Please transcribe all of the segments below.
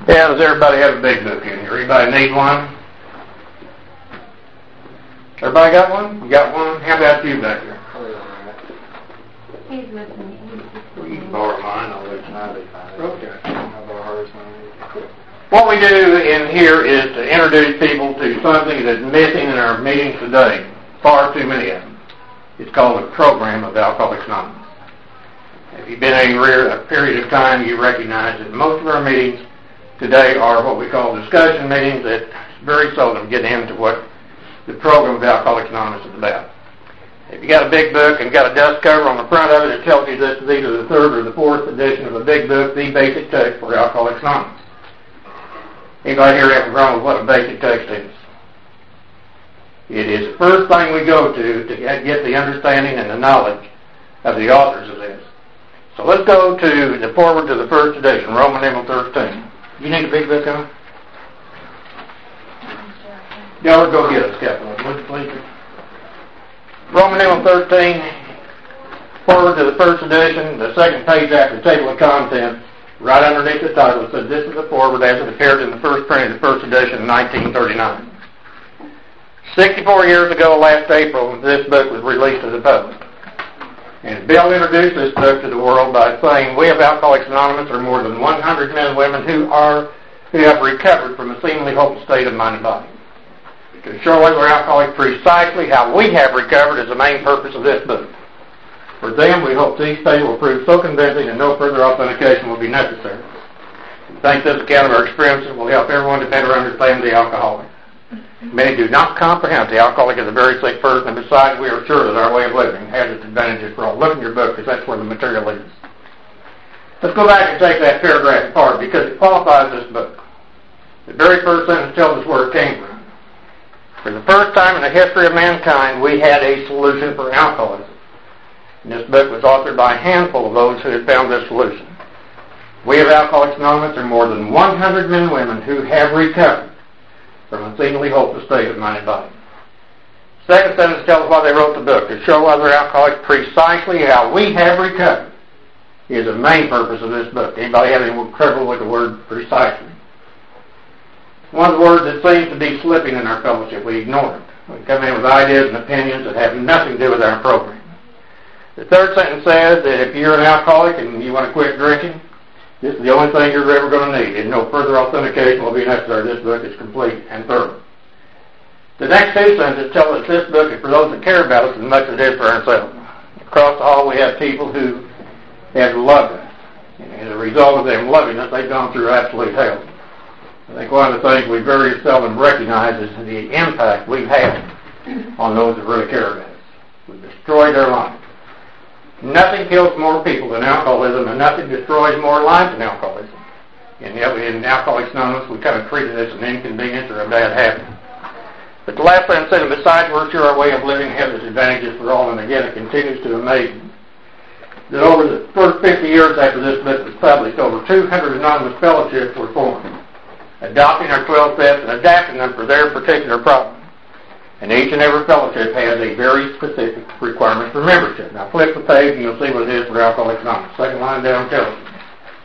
Yeah, does everybody have a big book in here? Anybody need one? Everybody got one? You got one? How about you back here? He's with me. Well, you can borrow mine. I'll let you know. Okay. I'll borrow hers one. What we do in here is to introduce people to something that's missing in our meetings today. Far too many of them. It's called a program of Alcoholics Anonymous. If you've been here a period of time, you recognize that most of our meetings today are what we call discussion meetings that very seldom get into what the program of Alcoholics Anonymous is about. If you got a big book and got a dust cover on the front of it, it tells you this is either the third or the fourth edition of a big book, the basic text for Alcoholics Anonymous. Anybody here have a problem with what a basic text is? It is the first thing we go to get the understanding and the knowledge of the authors of this. So let's go to the forward to the first edition, Roman numeral 13. You need a big book on? Yeah, let's go get a scaffold, would you please? Roman numeral 13, forward to the first edition, the second page after the table of contents, right underneath the title, it says this is the forward as it appeared in the first print of the first edition in 1939. 64 years ago, last April, this book was released to the public. And Bill introduced this book to the world by saying, we of Alcoholics Anonymous are more than 100 men and women who have recovered from a seemingly hopeless state of mind and body. To show other alcoholics precisely how we have recovered is the main purpose of this book. For them, we hope these people will prove so convincing that no further authentication will be necessary. We think this account of our experiences will help everyone to better understand the alcoholic. Many do not comprehend the alcoholic is a very sick person, and besides, we are sure that our way of living has its advantages for all. Look in your book, because that's where the material is. Let's go back and take that paragraph apart, because it qualifies this book. The very first sentence tells us where it came from. For the first time in the history of mankind, we had a solution for alcoholism. And this book was authored by a handful of those who had found this solution. We of Alcoholics Anonymous are more than 100 men and women who have recovered from a seemingly hopeless state of mind and body. Second sentence tells us why they wrote the book, to show other alcoholics precisely how we have recovered is the main purpose of this book. Anybody have any trouble with the word precisely? One of the words that seems to be slipping in our fellowship, we ignore it. We come in with ideas and opinions that have nothing to do with our program. The third sentence says that if you're an alcoholic and you want to quit drinking, this is the only thing you're ever going to need, and no further authentication will be necessary. This book is complete and thorough. The next two sentences tell us this book is for those that care about us as much as it is for ourselves. Across the hall we have people who have loved us. And as a result of them loving us, they've gone through absolute hell. I think one of the things we very seldom recognize is the impact we've had on those that really care about us. We've destroyed their lives. Nothing kills more people than alcoholism, and nothing destroys more lives than alcoholism. And yet, in Alcoholics Anonymous, we kind of treat it as an inconvenience or a bad habit. But the last sentence said, besides, we're sure our way of living has its advantages for all, and again, it continues to amaze me that over the first 50 years after this book was published, over 200 anonymous fellowships were formed, adopting our 12 steps and adapting them for their particular problem. And each and every fellowship has a very specific requirement for membership. Now flip the page and you'll see what it is for Alcoholics Anonymous. Second line down tells you.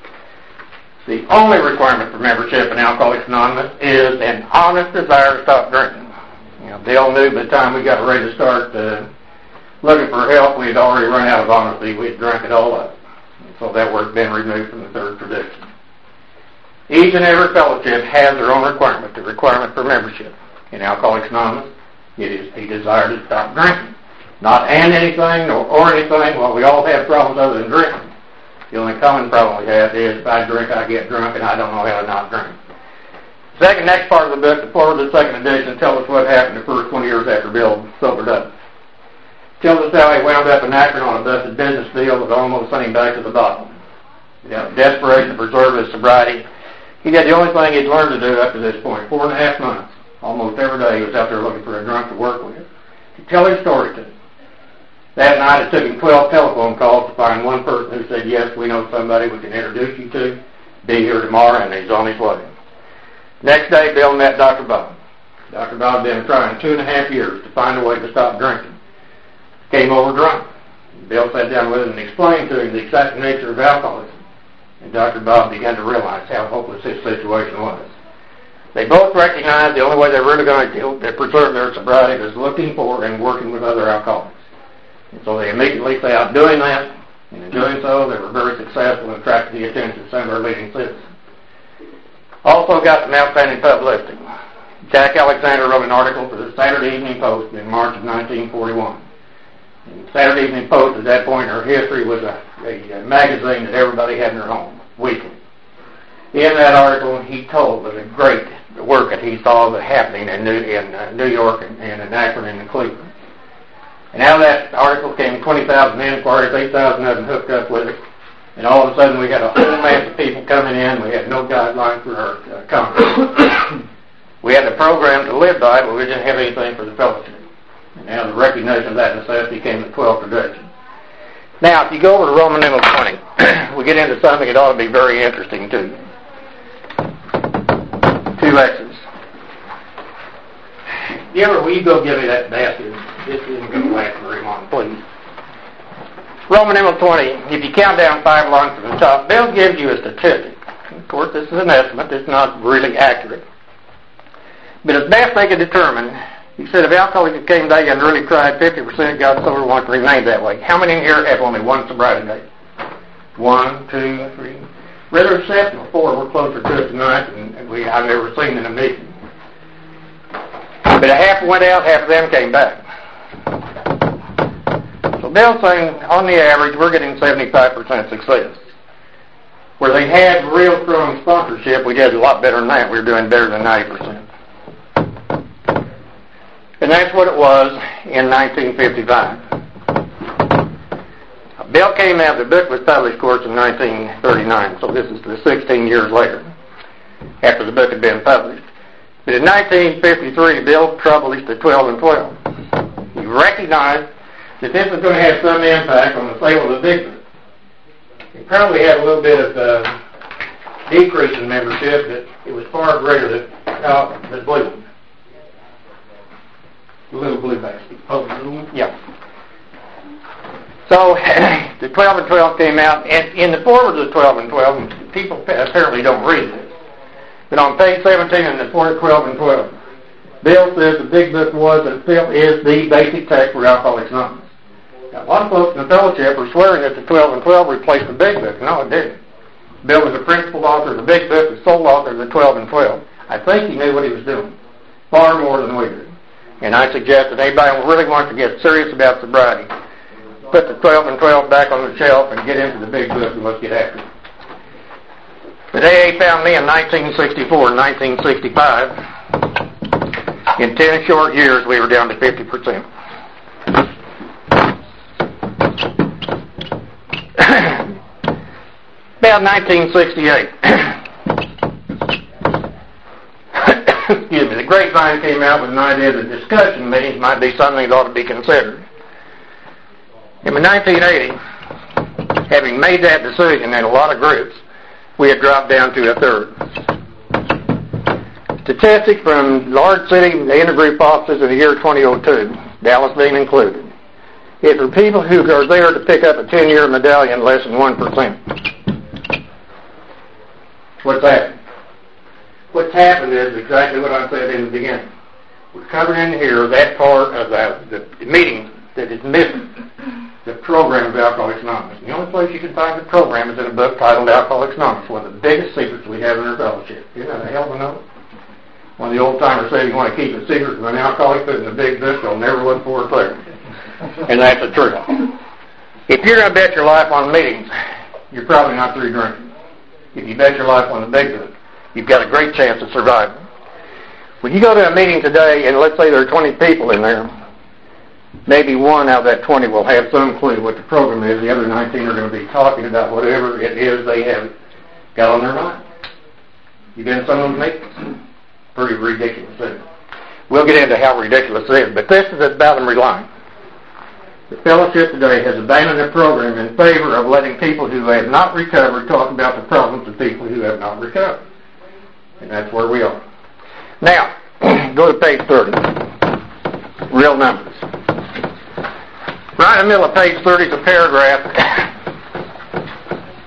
The only requirement for membership in Alcoholics Anonymous is an honest desire to stop drinking. You know, Bill knew by the time we got ready to start looking for help, we had already run out of honesty. We had drank it all up. And so that word's been removed from the third tradition. Each and every fellowship has their own requirement, the requirement for membership. In Alcoholics Anonymous, it is a desire to stop drinking. Not and anything or anything. Well, we all have problems other than drinking. The only common problem we have is if I drink, I get drunk, and I don't know how to not drink. Next part of the book, the forward to the second edition, tells us what happened the first 20 years after Bill sobered up. Tells us how he wound up in Akron on a busted business deal that almost sent him back to the bottom. Desperation to preserve his sobriety. He did the only thing he'd learned to do up to this point. 4.5 months. Almost every day he was out there looking for a drunk to work with. To tell his story to. That night it took him 12 telephone calls to find one person who said, yes, we know somebody we can introduce you to. Be here tomorrow, and he's on his way. Next day, Bill met Dr. Bob. Dr. Bob had been trying 2.5 years to find a way to stop drinking. Came over drunk. Bill sat down with him and explained to him the exact nature of alcoholism. and Dr. Bob began to realize how hopeless his situation was. They both recognized the only way they were really going to preserve their sobriety was looking for and working with other alcoholics. And so they immediately set out doing that, and in doing so, they were very successful and attracted the attention of some of our leading citizens. Also got some outstanding publicity. Jack Alexander wrote an article for the Saturday Evening Post in March of 1941. And the Saturday Evening Post at that point in our history was a magazine that everybody had in their home, weekly. In that article, he told of the great work that he saw happening in New York and in Akron and in Cleveland. And out of that article came 20,000 inquiries, 8,000 of them hooked up with it. And all of a sudden we had a whole mass of people coming in. We had no guideline for our conference. We had a program to live by, but we didn't have anything for the fellowship. And now the recognition of that necessity came the 12th tradition. Now, if you go over to Roman numeral 20, we get into something that ought to be very interesting to you. 2 X's. Will you go give me that basket? This isn't going to last very long, please. Roman numeral 20, if you count down 5 lines from the top, Bill gives you a statistic. Of course, this is an estimate. It's not really accurate. But as best they could determine, he said if alcoholics came today and really tried, 50% got sober, want to remain that way. How many in here have only one sobriety day? 1, 2, 3. Rather exceptional. 4 were closer to it tonight, and I've never seen in a meeting. But a half went out, half of them came back. So Bill's saying, on the average, we're getting 75% success. Where they had real strong sponsorship, we did a lot better than that. We were doing better than 90%. And that's what it was in 1955. Bill came out, the book was published, of course, in 1939, so this is the 16 years later, after the book had been published. But in 1953, Bill published the 12 and 12. He recognized that this was going to have some impact on the sale of the big book. It probably had a little bit of decrease in membership, but it was far greater than the blue one. The little blue basket. Oh, the little one? Yeah. So, the 12 and 12 came out, and in the foreword of the 12 and 12, people apparently don't read this, but on page 17 in the 12 and 12, Bill says the big book was and still is the basic text for Alcoholics Anonymous. Now, a lot of folks in the fellowship were swearing that the 12 and 12 replaced the big book. No, it didn't. Bill was the principal author of the big book, the sole author of the 12 and 12. I think he knew what he was doing, far more than we did. And I suggest that anybody who really wants to get serious about sobriety, put the 12 and 12 back on the shelf and get into the big book and let's get after it. But AA found me in 1964 and 1965. In 10 short years, we were down to 50%. About 1968. Excuse me, the grapevine came out with an idea that discussion meetings might be something that ought to be considered. In 1980, having made that decision in a lot of groups, we had dropped down to a third. Statistics from large city intergroup offices in the year 2002, Dallas being included, is for people who are there to pick up a 10-year medallion, less than 1%. What's happened? What's happened is exactly what I said in the beginning. We're covering in here that part of the meeting that is missing, the program of Alcoholics Anonymous. And the only place you can find the program is in a book titled Alcoholics Anonymous, one of the biggest secrets we have in our fellowship. Isn't that a hell of a note? One of the old-timers said, you want to keep a secret from an alcoholic, put it in a big book, they'll never look for it there. And that's the truth. If you're going to bet your life on meetings, you're probably not through drinking. If you bet your life on the big book, you've got a great chance of surviving. When you go to a meeting today, and let's say there are 20 people in there, maybe 1 out of that 20 will have some clue what the program is. The other 19 are going to be talking about whatever it is they have got on their mind. You been to some of those meetings? Pretty ridiculous, isn't it? We'll get into how ridiculous it is, but this is about them relying. The fellowship today has abandoned their program in favor of letting people who have not recovered talk about the problems of people who have not recovered. And that's where we are. Now, go to page 30. Real numbers. Right in the middle of page 30 is a paragraph.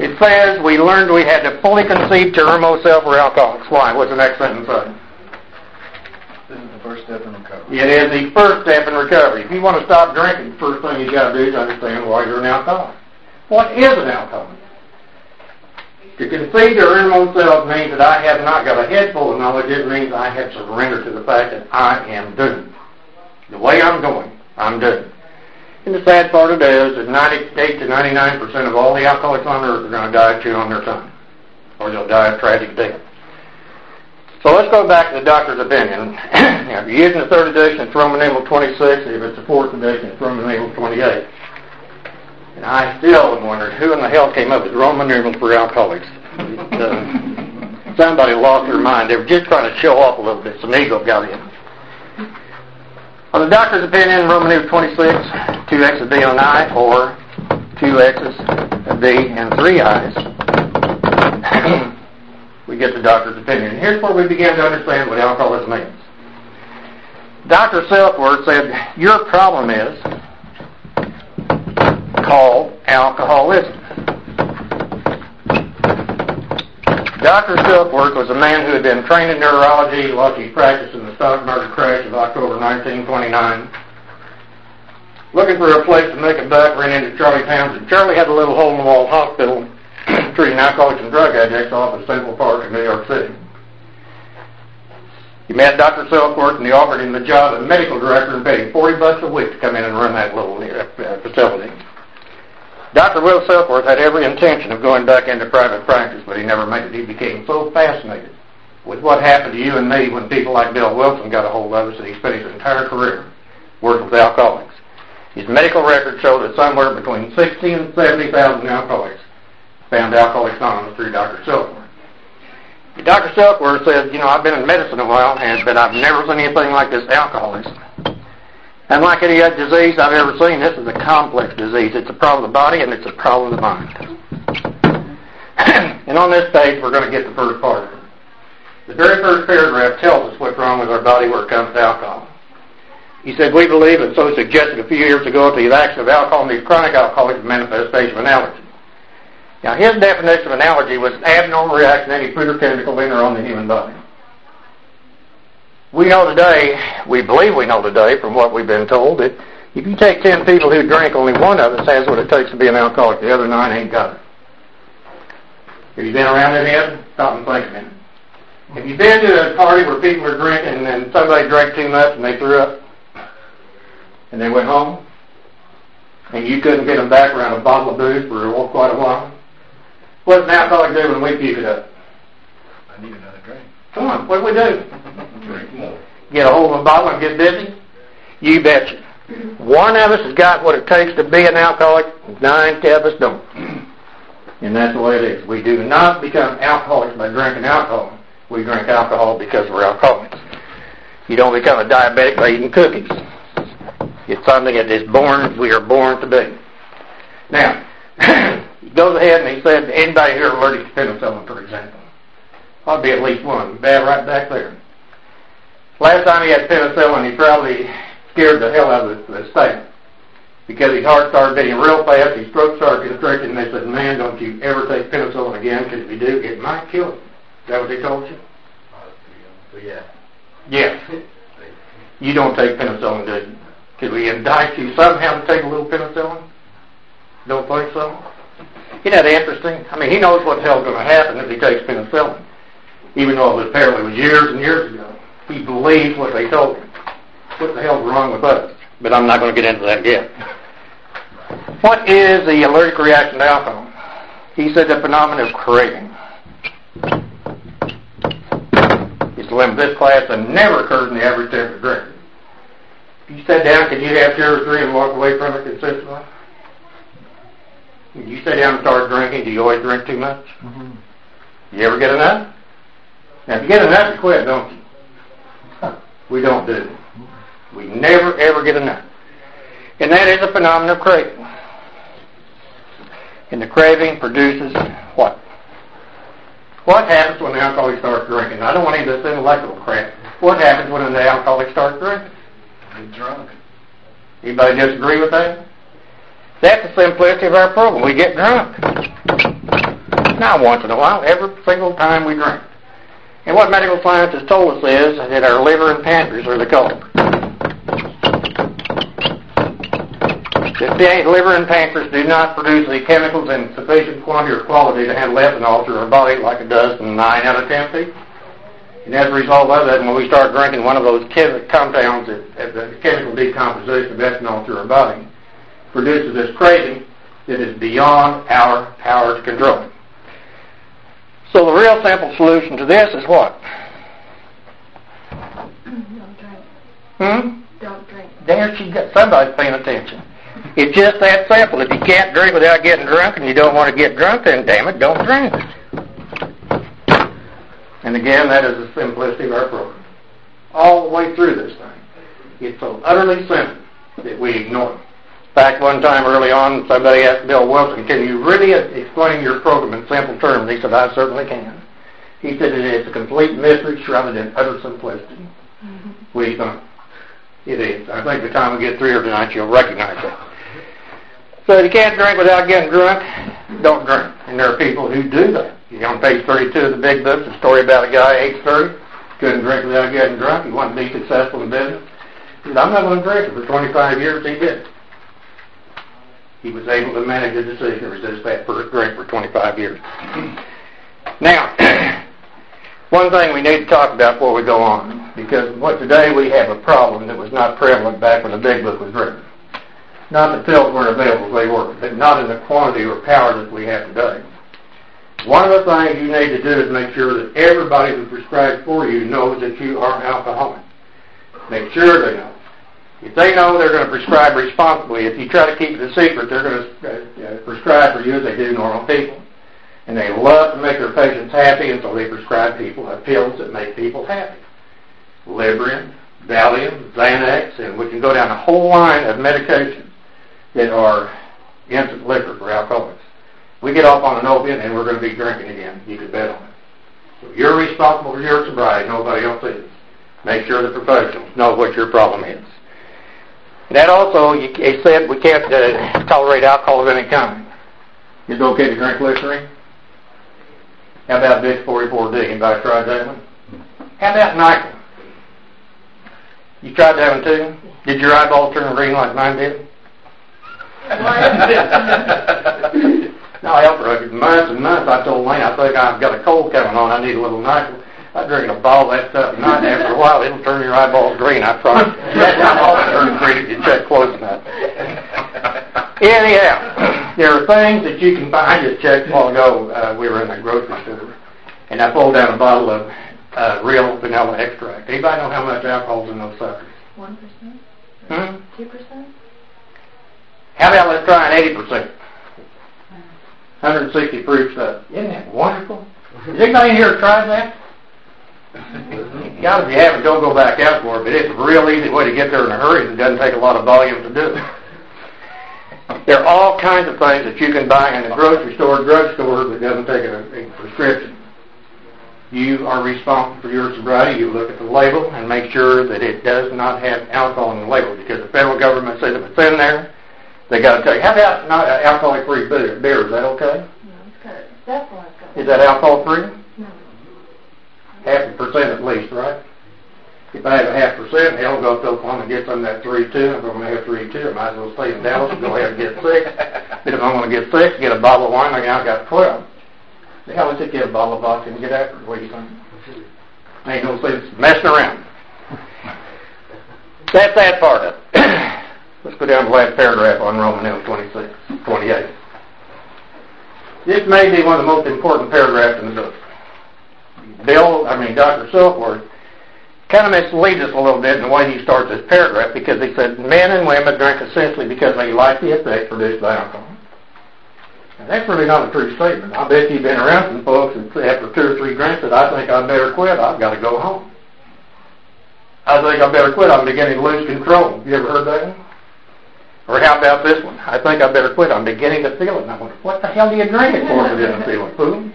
It says we learned we had to fully concede to our most self we're alcoholics. Why? What's the next sentence say? This is the first step in recovery. It is the first step in recovery. If you want to stop drinking, the first thing you got to do is understand why you're an alcoholic. What is an alcoholic? To concede to our innermost self means that I have not got a head full of knowledge. It means I have surrendered to the fact that I am doomed. The way I'm going, I'm doomed. And the sad part of it is that 98 to 99% of all the alcoholics on earth are going to die chewing on their tongue. Or they'll die a tragic death. So let's go back to the doctor's opinion. Now, if you're using the third edition, it's Roman numeral 26. If it's the fourth edition, it's Roman numeral 28. And I still have wondered who in the hell came up with Roman numerals for alcoholics. Somebody lost their mind. They were just trying to show off a little bit. Some ego got in. On the doctor's opinion, Roman numeral 26, 2 X's, D, and an I, or 2 X's, a D, and 3 I's. We get the doctor's opinion. And here's where we begin to understand what alcoholism means. Dr. Selfworth said, your problem is called alcoholism. Dr. Selfworth was a man who had been trained in neurology, lost his practice in the stock market crash of October 1929. Looking for a place to make a buck, ran into Charlie Townsend. Charlie had a little hole-in-the-wall hospital treating alcoholics and drug addicts off of Central Park in New York City. He met Dr. Selfworth and he offered him the job of medical director and paid him $40 a week to come in and run that little facility. Dr. Will Selfworth had every intention of going back into private practice, but he never made it. He became so fascinated with what happened to you and me when people like Bill Wilson got a hold of us that he spent his entire career working with alcoholics. His medical records show that somewhere between 60 and 70,000 alcoholics found Alcoholics Anonymous through Dr. Selfworth. Dr. Selfworth said, I've been in medicine a while, but I've never seen anything like this alcoholism. And like any other disease I've ever seen, this is a complex disease. It's a problem of the body and it's a problem of the mind. And on this page, we're going to get the first part of it. The very first paragraph tells us what's wrong with our body when it comes to alcohol. He said, we believe, and so suggested a few years ago, that the action of alcohol in these chronic alcoholics is a manifestation of an allergy. Now, his definition of an allergy was an abnormal reaction to any food or chemical in or on the human body. We know today, we believe we know today, from what we've been told, that if you take 10 people who drink, only one of us has what it takes to be an alcoholic. The other 9 ain't got it. Have you been around any of them? Stop and think a minute. Have you been to a party where people were drinking and somebody drank too much and they threw up? And they went home? And you couldn't get them back around a bottle of booze for quite a while? What does an alcoholic do when we puke it up? I need another drink. Come on, what do we do? Drink more. Get a hold of a bottle and get busy? You betcha. One of us has got what it takes to be an alcoholic, 9 of us don't. And that's the way it is. We do not become alcoholics by drinking alcohol. We drink alcohol because we're alcoholics. You don't become a diabetic by eating cookies. It's something that is born, we are born to be. Now, he goes ahead and he said, anybody here allergic to penicillin, for example? Ought to be at least one. Bad right back there. Last time he had penicillin, he probably scared the hell out of the staff because his heart started beating real fast, his throat started constricting, and they said, man, don't you ever take penicillin again, because if you do, it might kill you. Is that what they told you? Yeah. Yes. You don't take penicillin, do you? Could we indict you somehow to take a little penicillin? Don't think so? Isn't that interesting? I mean, he knows what the hell's going to happen if he takes penicillin. Even though it apparently was years and years ago. He believes what they told him. What the hell's wrong with us? But I'm not going to get into that yet. What is the allergic reaction to alcohol? He said the phenomenon of craving. It's the limit of this class and never occurs in the average temperate drinker. If you sat down, could you have 2 or 3 and walk away from it consistently? If you sit down and start drinking, do you always drink too much? Mm-hmm. You ever get enough? Now, if you get enough, you quit, don't you? We don't do it. We never, ever get enough. And that is a phenomenon of craving. And the craving produces what? What happens when the alcoholic starts drinking? I don't want any of this intellectual crap. What happens when the alcoholic starts drinking? Get drunk. Anybody disagree with that? That's the simplicity of our problem. We get drunk. Not once in a while, every single time we drink. And what medical science has told us is that our liver and pancreas are the culprit. The liver and pancreas do not produce the chemicals in sufficient quantity or quality to handle ethanol through our body like it does in 9 out of 10 people. And as a result of that, when we start drinking one of those compounds, the chemical decomposition of ethanol through our body produces this craving that is beyond our power to control. So the real simple solution to this is what? Don't drink. Don't drink. There she got, somebody's paying attention. It's just that simple. If you can't drink without getting drunk and you don't want to get drunk, then damn it, don't drink. And again, that is the simplicity of our program. All the way through this thing. It's so utterly simple that we ignore it. In fact, one time early on, somebody asked Bill Wilson, can you really explain your program in simple terms? He said, I certainly can. He said, it is a complete mystery shrouded in utter simplicity. Mm-hmm. What do you think? It is. I think by the time we get through here tonight, you'll recognize it. So if you can't drink without getting drunk, don't drink. And there are people who do that. On page 32 of the big book, the story about a guy, age 30, couldn't drink without getting drunk. He wanted to be successful in business. He said, I'm not going to drink. For 25 years, he did. He was able to manage a decision to resist that first drink for 25 years. Now, one thing we need to talk about before we go on, because today we have a problem that was not prevalent back when the big book was written. Not that pills weren't available, they were, but not in the quantity or power that we have today. One of the things you need to do is make sure that everybody who prescribes for you knows that you are an alcoholic. Make sure they know. If they know, they're going to prescribe responsibly. If you try to keep it a secret, they're going to prescribe for you as they do normal people. And they love to make their patients happy, and so they prescribe people pills that make people happy. Librium, Valium, Xanax, and we can go down a whole line of medications that are instant liquor for alcoholics. We get off on an opiate and we're going to be drinking again. You can bet on it. So you're responsible for your sobriety. Nobody else is. Make sure the professionals know what your problem is. And that also, it said we can't tolerate alcohol of any kind. Is it okay to drink Listerine? How about Vicks 44D? Anybody tried that one? How about NyQuil? You tried that one too? Did your eyeballs turn green like mine did? No, for months and months I told Lane, I think I've got a cold coming on, I need a little NyQuil. I drink a ball of that stuff at night, and after a while it'll turn your eyeballs green, I promise. That's how all turn green if you check close enough. Anyhow, there are things that you can buy. I just checked a while ago, we were in a grocery store, and I pulled down a bottle of real vanilla extract. Anybody know how much alcohol's in those suckers? 1%? 2%? How about let's try an 80%? 160 proof stuff. Isn't that wonderful? Has anybody in here tried that? God, if you haven't, don't go back out for it, but it's a real easy way to get there in a hurry. It doesn't take a lot of volume to do it. There are all kinds of things that you can buy in a grocery store, drugstore that doesn't take a prescription. You are responsible for your sobriety. You look at the label and make sure that it does not have alcohol on the label, because the federal government says if it's in there, they got to tell you. How about not alcoholic-free beer? Is that okay? No, it's good. That's all I've got. Is that alcohol-free? No. 0.5% at least, right? If I have a 0.5%, hell, go to Oklahoma and get some of that 3.2. If I'm going to have 3.2, I might as well stay in Dallas and go ahead and get 6. But if I'm going to get 6, get a bottle of wine, like I got 12. The hell, let's just get a bottle of vodka and get after it. What do you think? Ain't no sense messing around. That's that part of it. Let's go down to the last paragraph on Roman numeral 28. This may be one of the most important paragraphs in the book. Dr. Silkworth kind of misleads us a little bit in the way he starts this paragraph, because he said men and women drink essentially because they like the effect produced by alcohol. And that's really not a true statement. I bet you've been around some folks and after 2 or 3 drinks said, I think I better quit, I've got to go home. I think I better quit, I'm beginning to lose control. Have you ever heard that one? Or how about this one? I think I better quit, I'm beginning to feel it. And I wonder, what the hell do you drink it for if you didn't feel it, fool?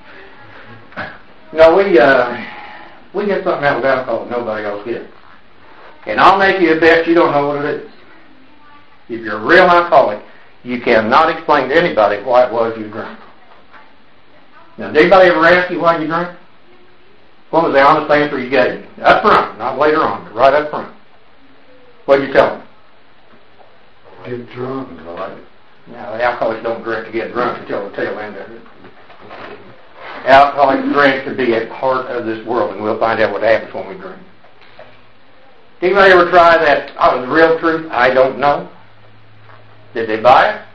No, we get something out of alcohol that nobody else gets. And I'll make you a bet you don't know what it is. If you're a real alcoholic, you cannot explain to anybody why it was you drank. Now, did anybody ever ask you why you drink? What was the honest answer you gave? Up front, not later on, but right up front. What did you tell them? Get drunk. I like it. Now, the alcoholics don't drink to get drunk until the tail end of it. Alcoholics drink to be a part of this world, and we'll find out what happens when we drink. Anybody ever try that? Oh, the real truth, I don't know. Did they buy it?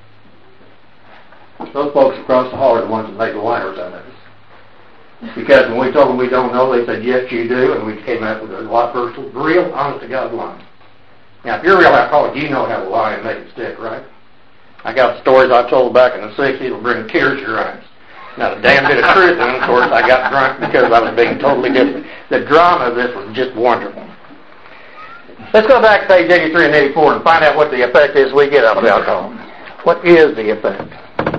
Those folks across the hall are the ones that make the liars out of us. Because when we told them we don't know, they said, yes, you do, and we came up with a lot of real, honest-to-God lying. Now, if you're a real alcoholic, you know how to lie and make it stick, right? I got stories I told back in the 60s that'll bring tears to your eyes. Not a damn bit of truth, and of course I got drunk because I was being totally different. The drama of this was just wonderful. Let's go back to page 83 and 84 and find out what the effect is we get out of alcohol. What is the effect?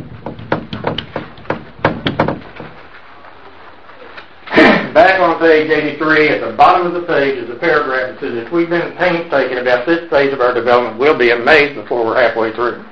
Back on page 83, at the bottom of the page is a paragraph that says, if we've been painstaking about this phase of our development, we'll be amazed before we're halfway through.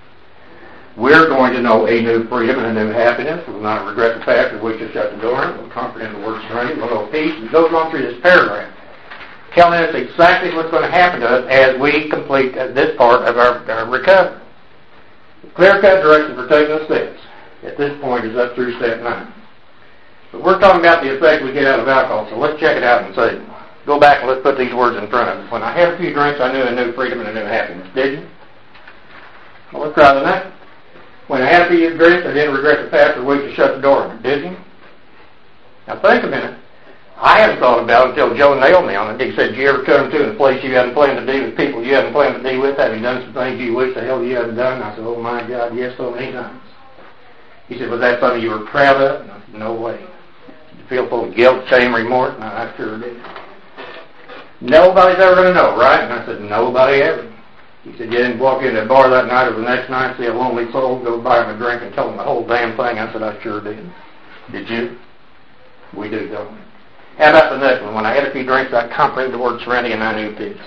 We're going to know a new freedom and a new happiness. We'll not regret the fact that we should shut the door. We'll comprehend the word serenity. We'll know peace. It goes on through this paragraph, telling us exactly what's going to happen to us as we complete this part of our recovery. Clear-cut direction for taking the steps at this point is up through step 9. But we're talking about the effect we get out of alcohol, so let's check it out and say, go back and let's put these words in front of us. When I had a few drinks, I knew a new freedom and a new happiness. Did you? Well, let's try the next. When I had a few drinks, I didn't regret the fact that we to shut the door. Did you? Now think a minute. I hadn't thought about it until Joe nailed me on it. He said, did you ever come to a place you hadn't planned to be with, people you hadn't planned to be with? Have you done some things you wish the hell you hadn't done? And I said, oh my God, yes, so many times. He said, was that something you were proud of? And I said, no way. Did you feel full of guilt, shame, remorse? And I sure did. Nobody's ever going to know, right? And I said, nobody ever. He said, you didn't walk into a bar that night or the next night, see a lonely soul, go buy him a drink and tell him the whole damn thing. I said, I sure did. Did you? We do, don't we? How about the next one? When I had a few drinks, I comprehended the word serenity and I knew peace.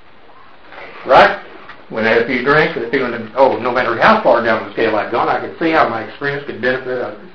Right? When I had a few drinks, the feeling that, oh, no matter how far down the scale I'd gone, I could see how my experience could benefit others.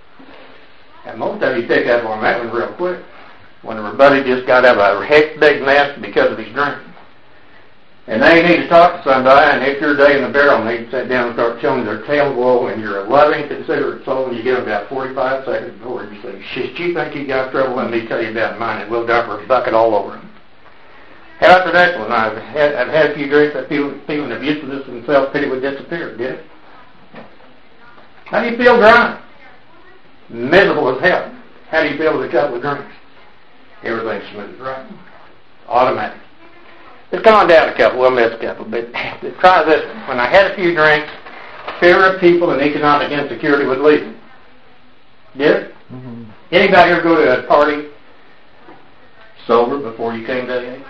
And most of you pick up on that one real quick. When everybody just got out of a heck big mess because of his drinking. And they need to talk to somebody, and if you're a day in the barrel, they need to sit down and start telling their tale of woe, and you're a loving, considerate soul, and you give them about 45 seconds before you say, shit, you think you got trouble, let me tell you about mine, and we'll dump a bucket all over them. How about the next one? I've had a few drinks, that feeling of uselessness and self-pity would disappear, did it? How do you feel dry? Miserable as hell. How do you feel with a couple of drinks? Everything's smooth, right? Automatic. Let's come on down a couple. We'll miss a couple. But try this one. When I had a few drinks, fear of people and economic insecurity would leave me. Did it? Mm-hmm. Anybody ever go to a party sober before you came to AA?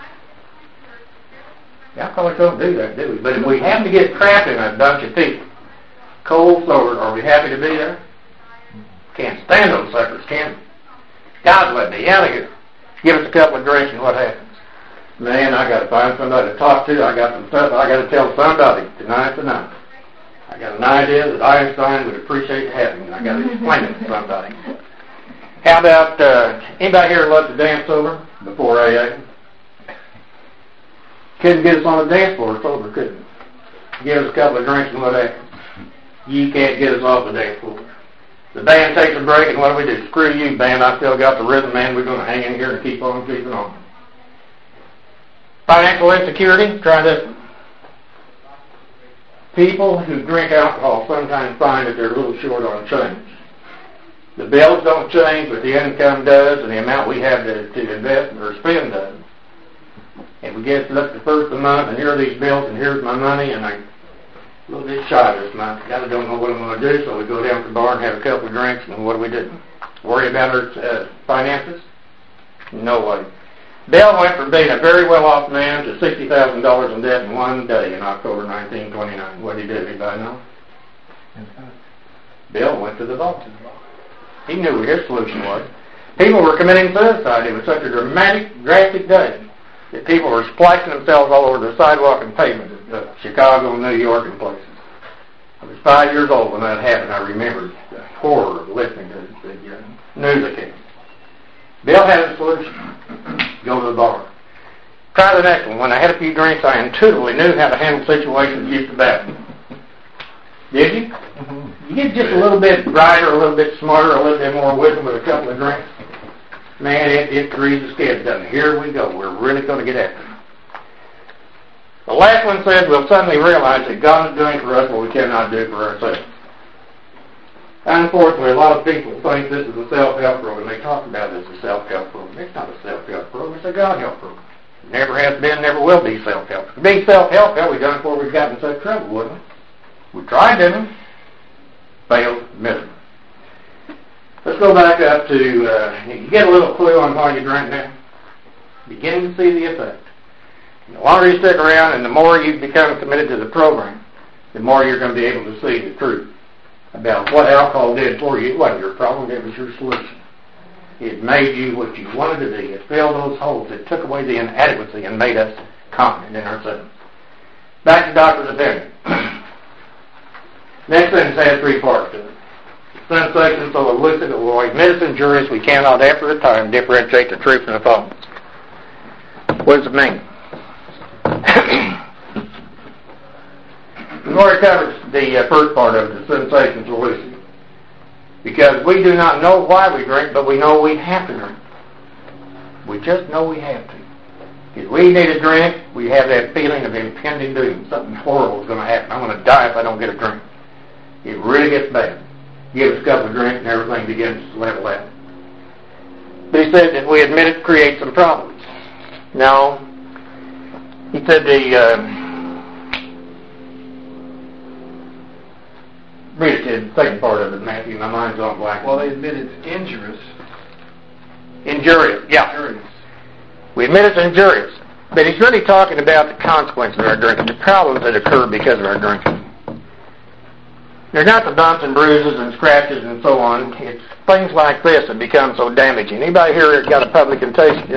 Alcoholics don't do that, do we? But if we happen to get trapped in a bunch of people, cold, sober, are we happy to be there? Can't stand those suckers, can we? God, let me out of here. Give us a couple of drinks and what happens? Man, I got to find somebody to talk to. I got some stuff I got to tell somebody tonight. I got an idea that Einstein would appreciate having. I got to explain it to somebody. How about anybody here loves to dance sober before AA? Couldn't get us on the dance floor sober, couldn't you? Give us a couple of drinks and what happens? You can't get us off the dance floor. The band takes a break and what do? Screw you, band. I still got the rhythm, man. We're going to hang in here and keep on keeping on. Financial insecurity, try this one. People who drink alcohol sometimes find that they're a little short on change. The bills don't change, but the income does, and the amount we have to invest or spend does. And we get to look the first of the month, and here are these bills, and here's my money, and I'm a little bit shy this month. I don't know what I'm going to do, so we go down to the bar and have a couple of drinks, and what do? Worry about our finances? No way. Bill went from being a very well-off man to $60,000 in debt in one day in October 1929. What did he do? Anybody know? Bill went to the vault. He knew what his solution was. People were committing suicide. It was such a dramatic, drastic day that people were splashing themselves all over the sidewalk and pavement of Chicago, New York, and places. I was 5 years old when that happened. I remembered. horror of listening to the news account. Bill has a solution. Go to the bar. Try the next one. When I had a few drinks, I intuitively knew how to handle situations used to battle. Did you? Mm-hmm. You get just a little bit brighter, a little bit smarter, a little bit more wisdom with a couple of drinks. Man, it frees the skids down. Here we go. We're really going to get after it. The last one says we'll suddenly realize that God is doing for us what we cannot do for ourselves. Unfortunately, a lot of people think this is a self-help program. They talk about this as a self-help program. It's not a self-help program. It's a God-help program. It never has been, never will be self-help. If it be self-help, we've done it before we've gotten in such trouble, wouldn't we? We tried, didn't we? Failed miserably. Let's go back up to, you get a little clue on why you drink now. Beginning to see the effect. The longer you stick around and the more you become committed to the program, the more you're going to be able to see the truth about what alcohol did for you. It wasn't your problem, it was your solution. It made you what you wanted to be. It filled those holes. It took away the inadequacy and made us confident in ourselves. Back to doctor's opinion. Next sentence has three parts to it. Sensation so elusive it will admit us injurious we cannot after a time differentiate the truth from the false. What does it mean? We've already covered the first part of it, the sensations elusive. Because we do not know why we drink, but we know we have to drink. We just know we have to. If we need a drink, we have that feeling of impending doom. Something horrible is going to happen. I'm going to die if I don't get a drink. It really gets bad. Give us a couple of drinks and everything begins to level out. But he said that we admit it creates some problems. No. He said read it to the second part of it, Matthew. My mind's on blank. Well, they admit it's injurious. Injurious, yeah. Injurious. We admit it's injurious. But he's really talking about the consequences of our drinking, the problems that occur because of our drinking. They're not the bumps and bruises and scratches and so on. It's things like this that become so damaging. Anybody here that's got a public intoxication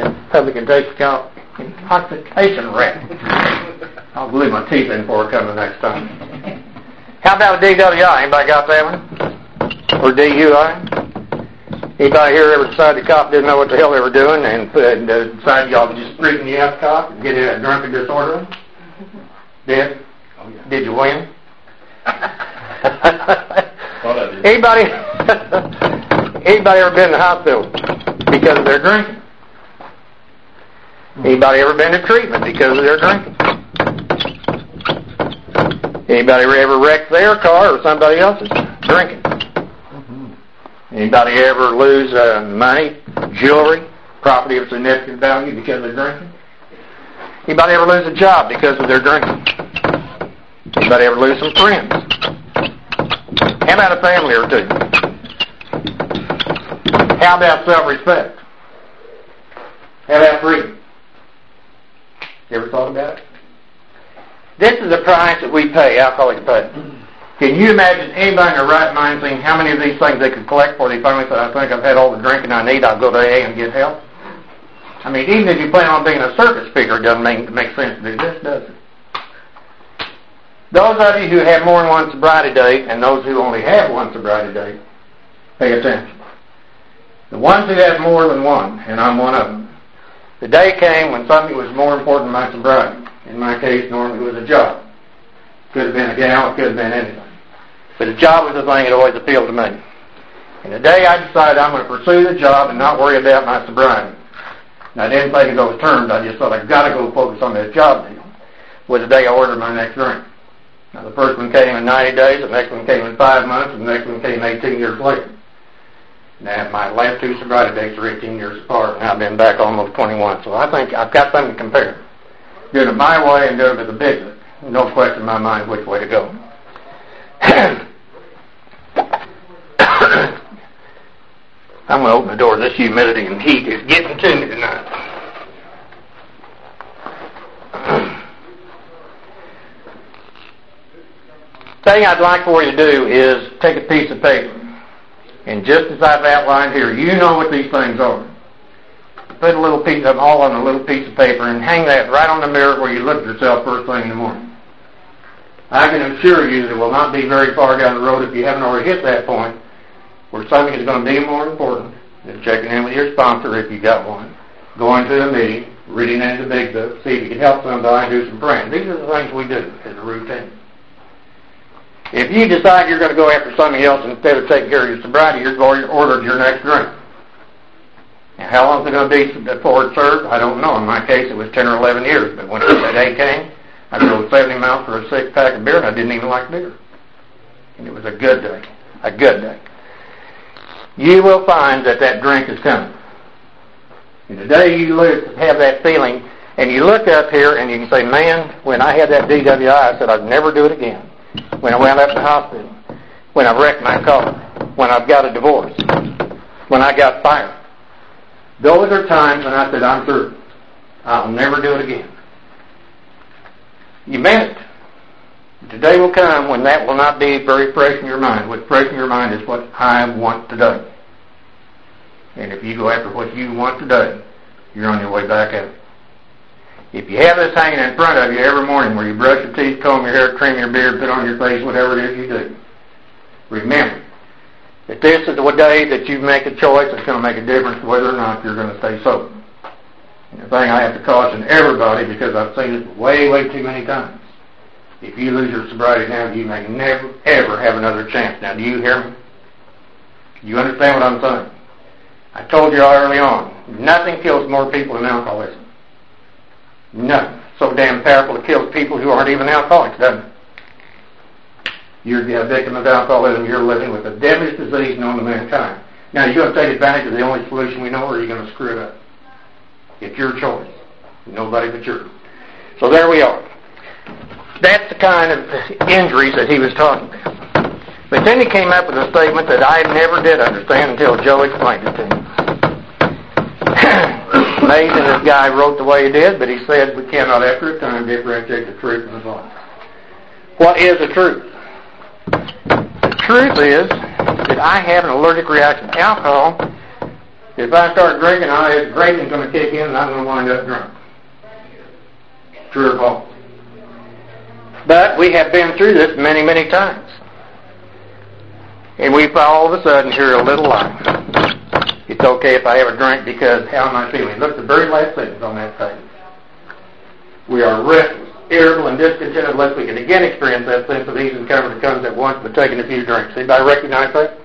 rep? I'll glue my teeth in before I come the next time. How about a DWI? Anybody got that one? Or DUI? Anybody here ever decided the cop didn't know what the hell they were doing and decided y'all could just straighten you out, the cop, and get in a drunken disorder? Did? Oh, yeah. Did you win? Thought I did. Anybody ever been in the hospital because of their drinking? Anybody ever been to treatment because of their drinking? Anybody ever wrecked their car or somebody else's drinking? Anybody ever lose money, jewelry, property of significant value because of drinking? Anybody ever lose a job because of their drinking? Anybody ever lose some friends? How about a family or two? How about self-respect? How about freedom? You ever thought about it? This is the price that we pay, alcoholics pay. Can you imagine anybody in their right mind saying how many of these things they could collect before they finally say, I think I've had all the drinking I need, I'll go to AA and get help? I mean, even if you plan on being a circus speaker, it doesn't make sense to do this, does it? Those of you who have more than one sobriety date and those who only have one sobriety date, pay attention. The ones who have more than one, and I'm one of them, the day came when something was more important than my sobriety. In my case, normally it was a job. Could have been a gal, it could have been anything. But a job was the thing that always appealed to me. And the day I decided I'm going to pursue the job and not worry about my sobriety, and I didn't think of those terms, I just thought I've got to go focus on this job deal, was the day I ordered my next drink. Now, the first one came in 90 days, the next one came in 5 months, and the next one came 18 years later. Now, my last two sobriety dates are 18 years apart, and I've been back almost 21. So I think I've got something to compare. Doing it my way and doing it with the big one. No question in my mind which way to go. I'm going to open the door. This humidity and heat is getting to me tonight. Thing I'd like for you to do is take a piece of paper, and just as I've outlined here, you know what these things are. Put a little piece of them all on a little piece of paper and hang that right on the mirror where you look at yourself first thing in the morning. I can assure you that it will not be very far down the road if you haven't already hit that point where something is going to be more important than checking in with your sponsor if you got one, going to a meeting, reading into the big book, see if you can help somebody, do some praying. These are the things we do as a routine. If you decide you're going to go after something else instead of taking care of your sobriety, you're going to order your next drink. Now, how long is it going to be before it serves? I don't know. In my case, it was 10 or 11 years. But when that day came, I drove 70 miles for a 6-pack of beer, and I didn't even like beer. And it was a good day. A good day. You will find that that drink is coming. And the day you have that feeling, and you look up here and you can say, man, when I had that DWI, I said I'd never do it again. When I wound up in the hospital, when I wrecked my car, when I've got a divorce, when I got fired. Those are times when I said, I'm through. I'll never do it again. You meant it. The day will come when that will not be very fresh in your mind. What's fresh in your mind is what I want today. And if you go after what you want today, you're on your way back out. If you have this hanging in front of you every morning where you brush your teeth, comb your hair, trim your beard, put on your face, whatever it is you do, remember that this is the day that you make a choice that's going to make a difference whether or not you're going to stay sober. And the thing I have to caution everybody, because I've seen it way, way too many times, if you lose your sobriety now, you may never, ever have another chance. Now, do you hear me? You understand what I'm saying? I told you early on, nothing kills more people than alcoholism. Nothing. So damn powerful it kills people who aren't even alcoholics, doesn't it? You're a victim of alcoholism. You're living with the deadliest disease known to mankind. Now, you're going to take advantage of the only solution we know, or are you going to screw it up? It's your choice. Nobody but you. So there we are. That's the kind of injuries that he was talking about. But then he came up with a statement that I never did understand until Joe explained it to me. Amazing this guy wrote the way he did, but he said we cannot after a time differentiate the truth from the lie. What is the truth? The truth is that I have an allergic reaction to alcohol. If I start drinking, the craving's going to kick in and I'm going to wind up drunk. True or false? But we have been through this many, many times. And we all of a sudden hear a little lie. It's okay if I have a drink because how am I feeling? Look at the very last sentence on that page. We are restless, irritable, and discontented unless we can again experience that sense of ease and comfort that comes at once with taking a few drinks. Anybody recognize that?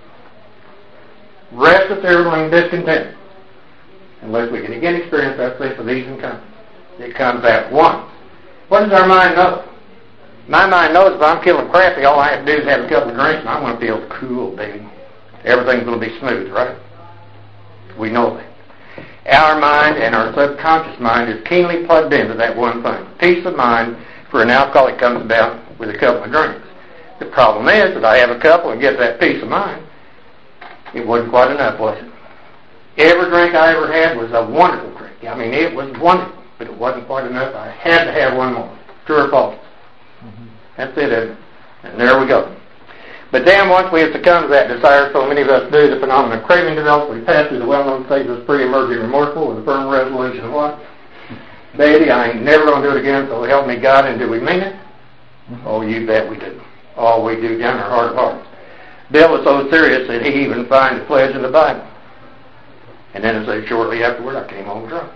Restless, irritable, and discontented unless we can again experience that sense of ease and comfort. It comes at once. What does our mind know? My mind knows if I'm feeling crappy, all I have to do is have a couple of drinks and I'm going to feel cool, baby. Everything's going to be smooth, right? We know that. Our mind and our subconscious mind is keenly plugged into that one thing. Peace of mind for an alcoholic comes about with a couple of drinks. The problem is that I have a couple and get that peace of mind. It wasn't quite enough, was it? Every drink I ever had was a wonderful drink. I mean, it was wonderful, but it wasn't quite enough. I had to have one more. True or false? Mm-hmm. That's it, isn't it? And there we go. But then once we have succumbed to that desire, so many of us do, the phenomenon of craving develops. We pass through the well-known stages of pre-emerging remorseful with a firm resolution of what? Baby, I ain't never going to do it again, so help me God. And do we mean it? Mm-hmm. Oh, you bet we do. Oh, we do down in our heart of hearts. Bill was so serious that he even signed the pledge in the Bible. And then it says shortly afterward, I came home drunk.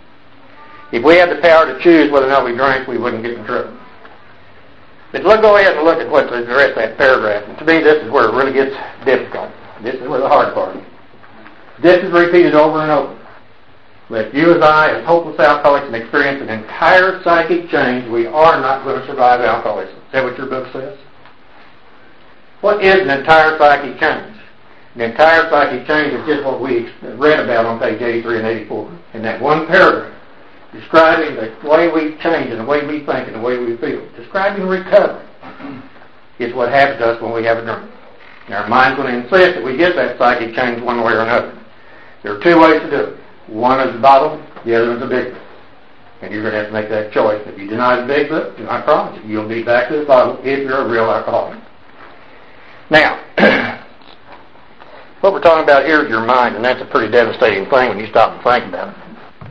If we had the power to choose whether or not we drank, we wouldn't get in trouble. But let's go ahead and look at what's the rest of that paragraph. And to me, this is where it really gets difficult. This is where the hard part is. This is repeated over and over. But you as I, as hopeless alcoholics, and experience an entire psychic change, we are not going to survive alcoholism. Is that what your book says? What is an entire psychic change? An entire psychic change is just what we read about on page 83 and 84. In that one paragraph, describing the way we change and the way we think and the way we feel. Describing recovery is what happens to us when we have a drink. And our mind's going to insist that we get that psychic change one way or another. There are two ways to do it. One is the bottle, the other is the big book. And you're going to have to make that choice. If you deny the big book, I promise you, you'll be back to the bottle if you're a real alcoholic. Now, what we're talking about here is your mind, and that's a pretty devastating thing when you stop and think about it.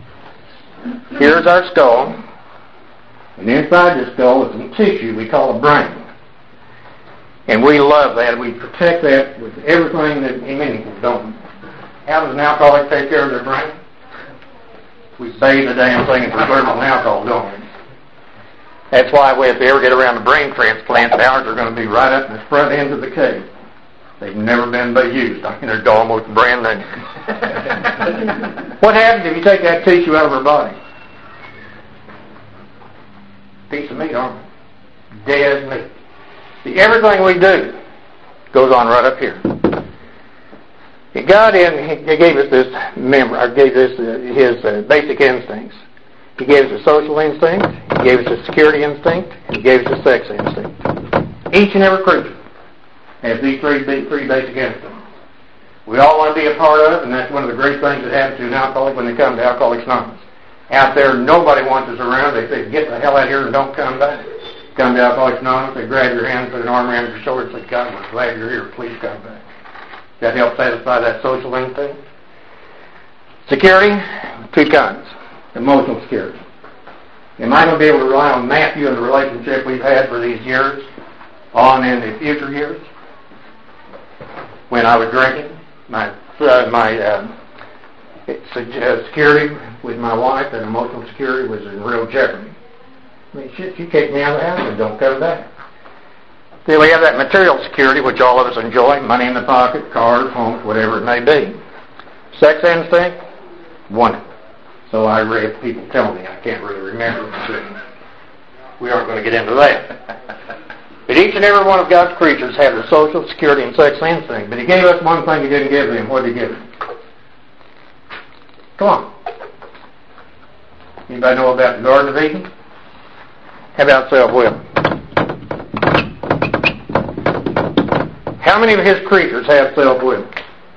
Here's our skull, and inside the skull is some tissue we call a brain. And we love that. We protect that with everything that many people don't. How does an alcoholic take care of their brain? We bathe the damn thing in preservative and alcohol, don't we? That's why if they ever get around to brain transplants, ours are going to be right up in the front end of the cave. They've never been used. I mean, they're almost brand new. What happens if you take that tissue out of her body? Piece of meat, aren't it? Dead meat. See, everything we do goes on right up here. God He gave us this memory, or gave us His basic instincts. He gave us a social instinct, He gave us a security instinct, and He gave us a sex instinct. Each and every creature has these three basic instincts. We all want to be a part of, and that's one of the great things that happens to an alcoholic when they come to Alcoholics Anonymous. Out there, nobody wants us around. They say, get the hell out of here and don't come back. Come to Alcoholics Anonymous, they grab your hand, put an arm around your shoulder, and say, God, we're glad you're here. Please come back. That helps satisfy that social instinct. Security, two kinds. Emotional security. Am I going to be able to rely on Matthew and the relationship we've had for these years on in the future years? When I was drinking, my security with my wife and emotional security was in real jeopardy. I mean, shit, you kick me out of the house and don't come back. See, we have that material security, which all of us enjoy, money in the pocket, cars, homes, whatever it may be. Sex instinct, wonderful. So I read people tell me, I can't really remember the we aren't going to get into that. But each and every one of God's creatures have the social security and sex instinct. But He gave us one thing He didn't give them. What did He give them? Come on. Anybody know about the Garden of Eden? How about self-will? How many of His creatures have self-will?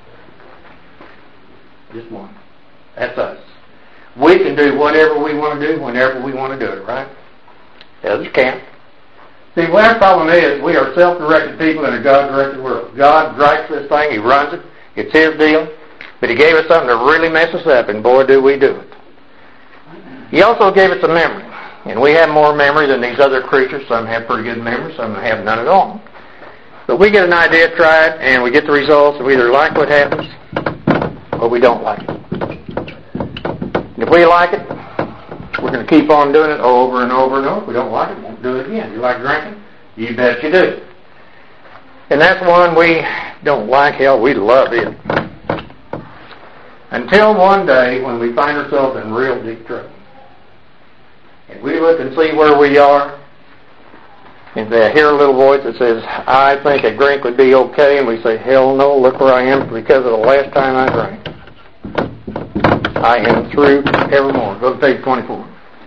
Just one. That's us. We can do whatever we want to do whenever we want to do it, right? Others can't. See, what our problem is, we are self-directed people in a God-directed world. God directs this thing. He runs it. It's His deal. But He gave us something to really mess us up, and boy, do we do it. He also gave us a memory. And we have more memory than these other creatures. Some have pretty good memory. Some have none at all. But we get an idea, try it, and we get the results. We either like what happens or we don't like it. And if we like it, we're going to keep on doing it over and over and over. If we don't like it, we won't do it again. You like drinking? You bet you do. And that's one we don't like. Hell, we love it. Until one day when we find ourselves in real deep trouble. And we look and see where we are, and they hear a little voice that says, I think a drink would be okay, and we say, hell no, look where I am because of the last time I drank. I am through evermore. Go to page 24.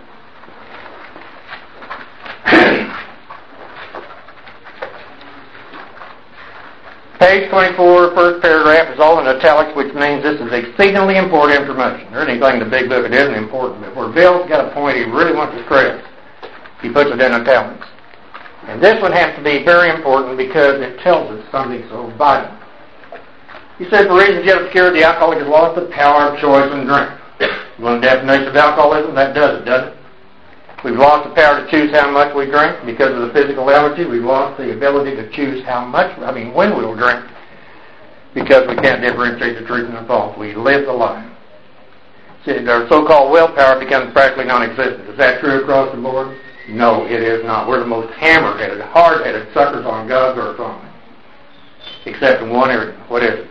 Page 24, first paragraph is all in italics, which means this is exceedingly important information. There isn't anything in the big book that isn't important, but where Bill's got a point he really wants to stress, he puts it in italics. And this one has to be very important because it tells us something so vital. He said, for reasons yet obscure, the alcoholic has lost the power of choice in drink. You want a definition of alcoholism? That does it, doesn't it? We've lost the power to choose how much we drink because of the physical allergy. We've lost the ability to choose when we'll drink because we can't differentiate the truth and the false. We live the lie. See, our so-called willpower becomes practically non-existent. Is that true across the board? No, it is not. We're the most hammer-headed, hard-headed suckers on God's earth, aren't we? Except in one area. What is it?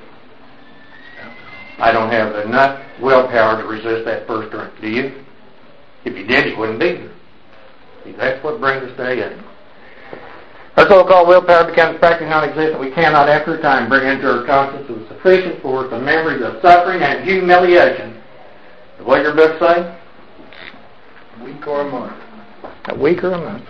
I don't have enough willpower to resist that first drink. Do you? If you did, you wouldn't be here. See, that's what brings us to AA. Our so-called willpower becomes practically non-existent. We cannot, after a time, bring into our conscience the sufficient force of memories of suffering and humiliation. What your book say? A week or a month. A week or a month.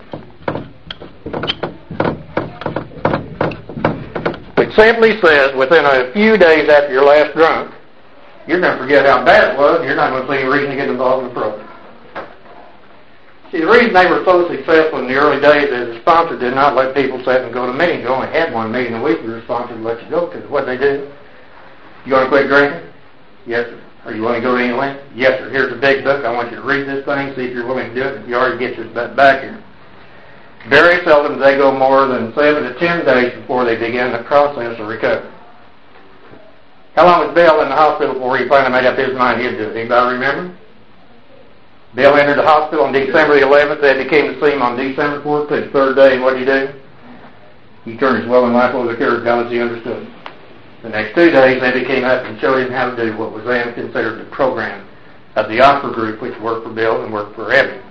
It simply says within a few days after your last drunk, you're going to forget how bad it was, and you're not going to see any reason to get involved in the program. See, the reason they were so successful in the early days is the sponsor did not let people sit and go to meetings. You only had one meeting a week where the sponsor would let you go, because what they do, you want to quit drinking? Yes, sir. Or you want to go to any length? Yes, sir. Here's a big book. I want you to read this thing, see if you're willing to do it. If you already get your butt back here. Very seldom do they go more than 7 to 10 days before they begin the process of recovery. How long was Bill in the hospital before he finally made up his mind he'd do it? Anybody remember? Bill entered the hospital on December the 11th. They came to see him on December 14th, third day, and what did he do? He turned his will and life over to the care of God as he understood. The next 2 days, they came up and showed him how to do what was then considered the program of the Oxford group, which worked for Bill and worked for Evan.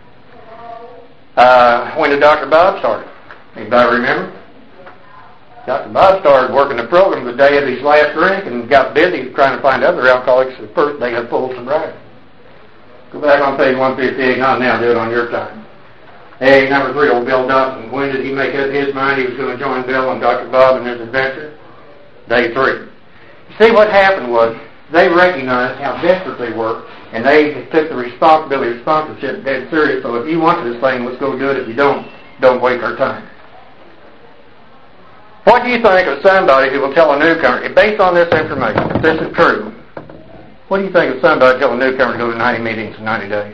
When did Dr. Bob start? Anybody remember? Dr. Bob started working the program the day of his last drink and got busy trying to find other alcoholics the first day of full sobriety. Go back on page 158, not now, do it on your time. Hey, number 3, old Bill Dawson. When did he make up his mind he was going to join Bill and Dr. Bob in this adventure? Day 3. You see, what happened was they recognized how desperate they were, and they took the responsibility of sponsorship dead serious. So if you want this thing, let's go do it. If you don't waste our time. What do you think of somebody who will tell a newcomer, based on this information, if this is true, what do you think of somebody telling a newcomer to go to 90 meetings in 90 days?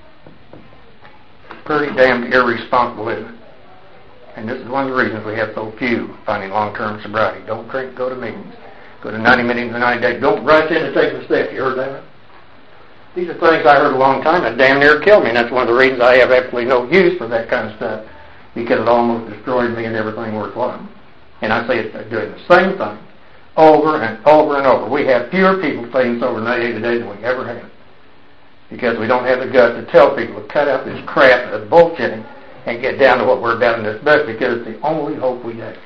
Pretty damn irresponsible, isn't it? And this is one of the reasons we have so few finding long-term sobriety. Don't drink, go to meetings. Go to 90 meetings in 90 days. Don't rush in to take a step. You heard that? These are things I heard a long time that damn near killed me, and that's one of the reasons I have absolutely no use for that kind of stuff, because it almost destroyed me and everything worthwhile. And I say it's doing the same thing over and over and over. We have fewer people staying sober 90 today than we ever have, because we don't have the guts to tell people to cut out this crap of bullshitting and get down to what we're about in this book, because it's the only hope we have.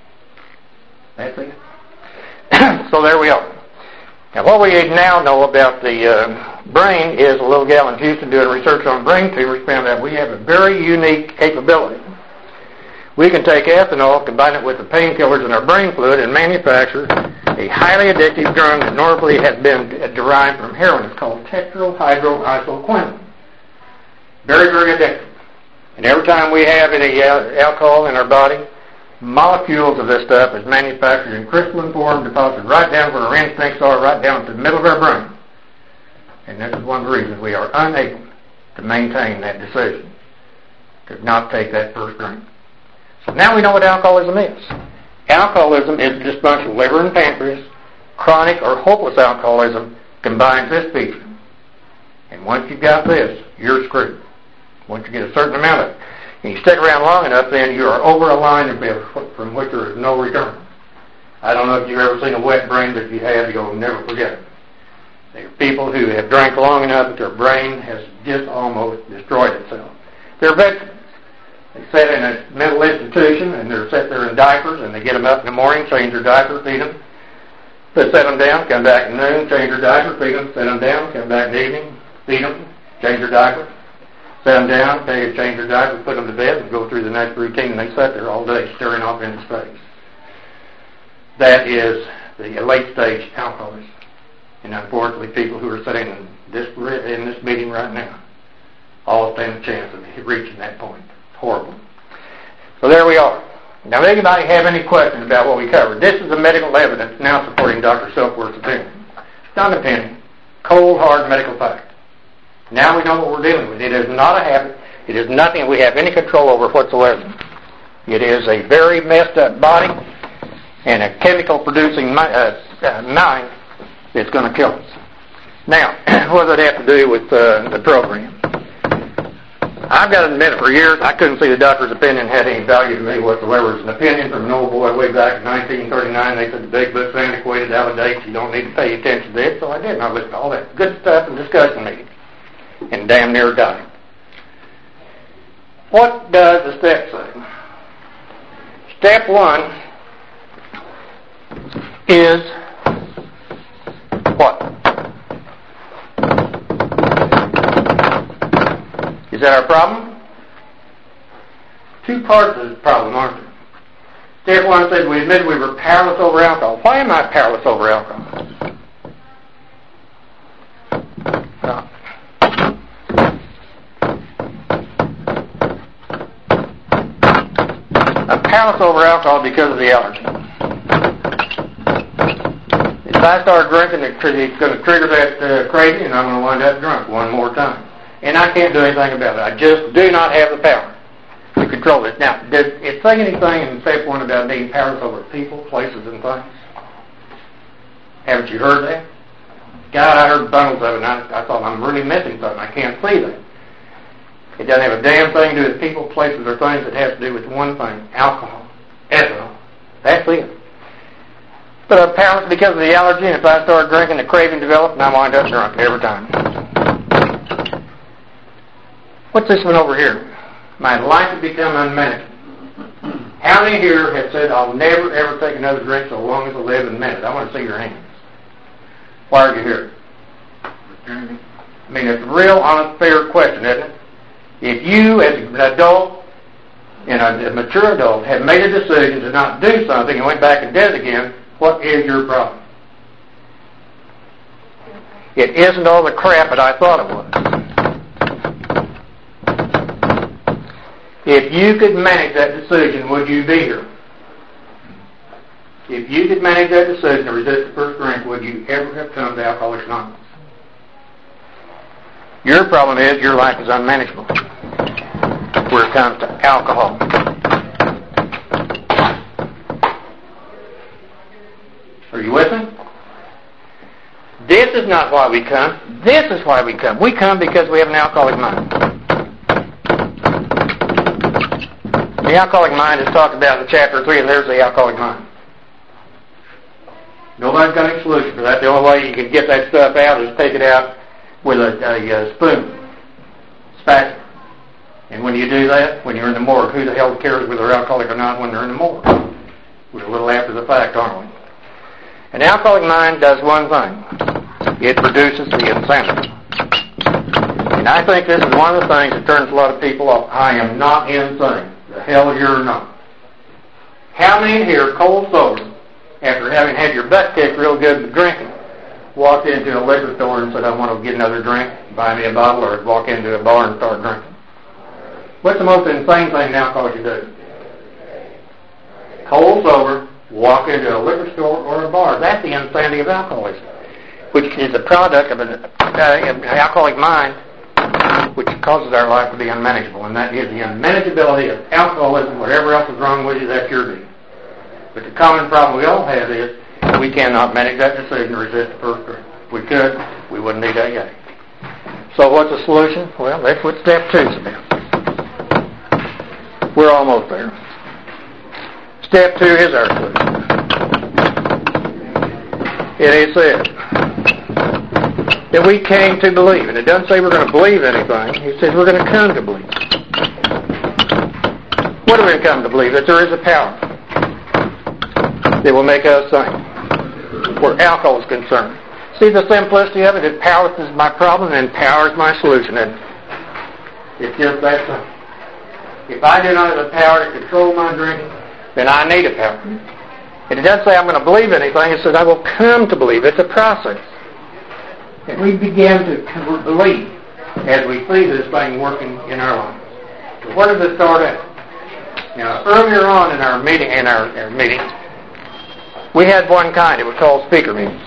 That's it. So there we are. Now what we now know about the brain is a little gal in Houston doing research on brain tumors found out we have a very unique capability. We can take ethanol, combine it with the painkillers in our brain fluid, and manufacture a highly addictive drug that normally has been derived from heroin. It's called tetrahydroisoquinone. Very, very addictive. And every time we have any alcohol in our body, molecules of this stuff is manufactured in crystalline form, deposited right down where our instincts are, right down to the middle of our brain. And this is one of the reasons we are unable to maintain that decision to not take that first drink. So now we know what alcoholism is. Alcoholism is dysfunction of liver and pancreas. Chronic or hopeless alcoholism combines this feature. And once you've got this, you're screwed. Once you get a certain amount of it, and you stick around long enough, then you are over a line from which there is no return. I don't know if you've ever seen a wet brain, but if you have, you'll never forget it. There are people who have drank long enough that their brain has just almost destroyed itself. They're veterans. They sit in a mental institution, and they're set there in diapers, and they get them up in the morning, change their diaper, feed them, set them down, come back at noon, change their diaper, feed them, set them down, come back in the evening, feed them, change their diaper, set them down, change their diaper, put them to bed, and go through the next routine, and they sit there all day staring off into space. That is the late-stage alcoholism. And unfortunately, people who are sitting in this meeting right now all stand a chance of reaching that point. It's horrible. So there we are. Now, does anybody have any questions about what we covered? This is the medical evidence now supporting Dr. Silkworth's opinion. It's not an opinion. Cold, hard medical fact. Now we know what we're dealing with. It is not a habit. It is nothing we have any control over whatsoever. It is a very messed up body and a chemical-producing mind that's going to kill us. Now, what does it have to do with the program? I've got to admit it, for years, I couldn't see the doctor's opinion had any value to me whatsoever. It's an opinion from an old boy way back in 1939. They said the big book's antiquated, out of date, you don't need to pay attention to it. So I did, and I listened to all that good stuff in discussion meetings, and damn near died. What does the step say? Step 1 is what? Is that our problem? Two parts of this problem, aren't there? Step 1 said we admitted we were powerless over alcohol. Why am I powerless over alcohol? No. I'm powerless over alcohol because of the allergy. If I start drinking, it's going to trigger that craving, and I'm going to wind up drunk one more time. And I can't do anything about it. I just do not have the power. to control this. Now, does it say anything in step 1 about being powerless over people, places, and things? Haven't you heard that? God, I heard bundles of it, and I thought, I'm really missing something. I can't see that. It doesn't have a damn thing to do with people, places, or things. It has to do with one thing, alcohol, ethanol. That's it. But I'm powerless because of the allergy, and if I start drinking, the craving develops, and I wind up drunk every time. What's this one over here? My life has become unmanageable. How many here have said, I'll never, ever take another drink so long as I live in a minute? I want to see your hands. Why are you here? I mean, it's a real, honest, fair question, isn't it? If you, as an adult, a mature adult, have made a decision to not do something and went back and did it again, what is your problem? It isn't all the crap that I thought it was. If you could manage that decision, would you be here? If you could manage that decision to resist the first drink, would you ever have come to Alcoholics Anonymous? Your problem is your life is unmanageable where it comes to alcohol. Are you with me? This is not why we come. This is why we come. We come because we have an alcoholic mind. The alcoholic mind is talked about in chapter 3, and there's the alcoholic mind. Nobody's got any solution for that. The only way you can get that stuff out is take it out with a spoon, spatula. And when you do that, when you're in the morgue, who the hell cares whether they're alcoholic or not when they're in the morgue? We're a little after the fact, aren't we? An alcoholic mind does one thing. It produces the insanity. And I think this is one of the things that turns a lot of people off. I am not insane. The hell you're not. How many here, cold sober, after having had your butt kicked real good with drinking, walked into a liquor store and said, I want to get another drink, buy me a bottle, or walk into a bar and start drinking? What's the most insane thing an alcoholic can do? Cold sober, walk into a liquor store or a bar. That's the insanity of alcoholism, which is a product of an alcoholic mind, which causes our life to be unmanageable, and that is the unmanageability of alcoholism. Whatever else is wrong with you, that's your deal. But the common problem we all have is we cannot manage that decision to resist the first drink. If we could, we wouldn't need AA. So what's the solution? Well, that's what step 2 is about. We're almost there. Step 2 is our solution. It is said that we came to believe. And it doesn't say we're going to believe anything. It says we're going to come to believe. What are we going to come to believe? That there is a power that will make us sane where alcohol is concerned. See the simplicity of it? If power is my problem, then power is my solution. And it's just that simple. If I do not have the power to control my drinking, then I need a power. And it doesn't say I'm going to believe anything. It says I will come to believe. It's a process. And we begin to believe as we see this thing working in our lives. So where does it start at? Now, earlier on in our meeting, we had one kind. It was called speaker meetings.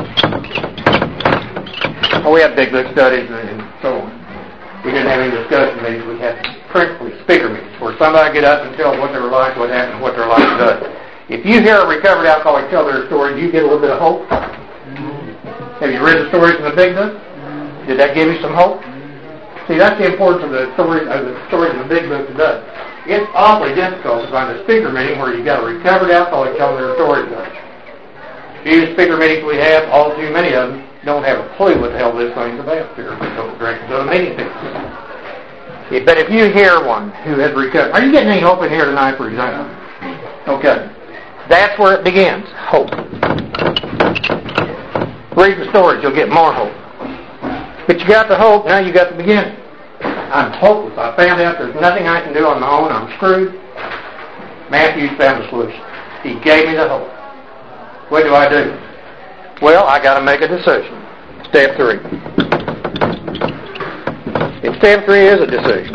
We had big book studies and so on. We didn't have any discussion meetings. We had principally speaker meetings where somebody get up and tell what they were like, what happened, what their life does. If you hear a recovered alcoholic tell their story, do you get a little bit of hope? Have you read the stories in the big book? Did that give you some hope? See, that's the importance of the stories in the big book today. It's awfully difficult to find a speaker meeting where you've got a recovered alcoholic telling their story today. Few speaker meetings we have, all too many of them don't have a clue what the hell this thing's about. They're drinking to the meeting people. But if you hear one who has recovered, are you getting any hope in here tonight, for example? Okay. That's where it begins, hope. Read the stories, you'll get more hope. But you got the hope, now you got the beginning. I'm hopeless. I found out there's nothing I can do on my own. I'm screwed. Matthew's found the solution. He gave me the hope. What do I do? Well, I got to make a decision. Step 3. And step 3 is a decision.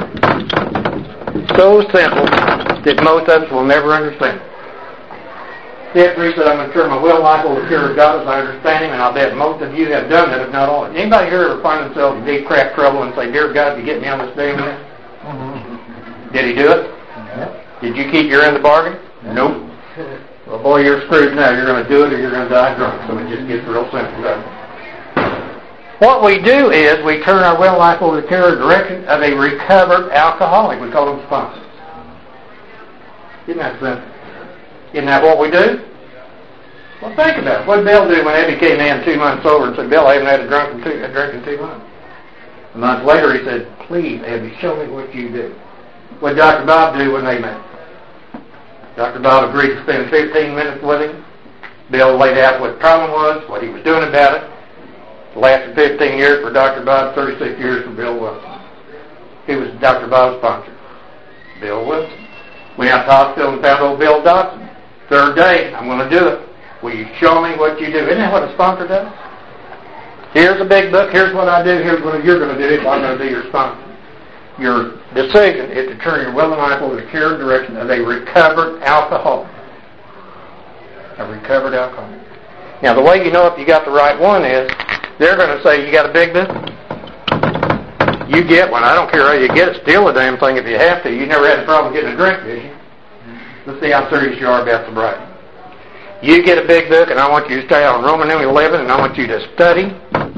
So simple that most of us will never understand. Step 3 said, I'm going to turn my will life over to the God as I understand Him, and I'll bet most of you have done that, if not all. Anybody here ever find themselves in deep crap trouble and say, Dear God, if you get me on this damn mess? Did he do it? Did you keep your end of the bargain? Nope. Well, boy, you're screwed now. You're going to do it or you're going to die drunk. So it just gets real simple, doesn't it? What we do is we turn our well life over the care and direction of a recovered alcoholic. We call them sponsors. Isn't that simple? Isn't that what we do? Well, think about it. What did Bill do when Eddie came in 2 months sober and said, Bill, I haven't had a drink in 2 months? A month later, he said, please, Eddie, show me what you do. What did Dr. Bob do when they met? Dr. Bob agreed to spend 15 minutes with him. Bill laid out what the problem was, what he was doing about it. It lasted 15 years for Dr. Bob, 36 years for Bill Wilson. He was Dr. Bob's sponsor. Bill Wilson. Went out to the hospital and found old Bill Dodson. Third day, I'm going to do it. Will you show me what you do? Isn't that what a sponsor does? Here's a big book. Here's what I do. Here's what you're going to do if I'm going to be your sponsor. Your decision is to turn your will and life over to the care and direction of a recovered alcoholic. A recovered alcoholic. Now, the way you know if you got the right one is they're going to say, you got a big business? You get one. I don't care how you get it. Steal the damn thing if you have to. You never had a problem getting a drink, did you? Let's see how serious you are about sobriety. You get a big book, and I want you to stay on Roman numeral 11, and I want you to study.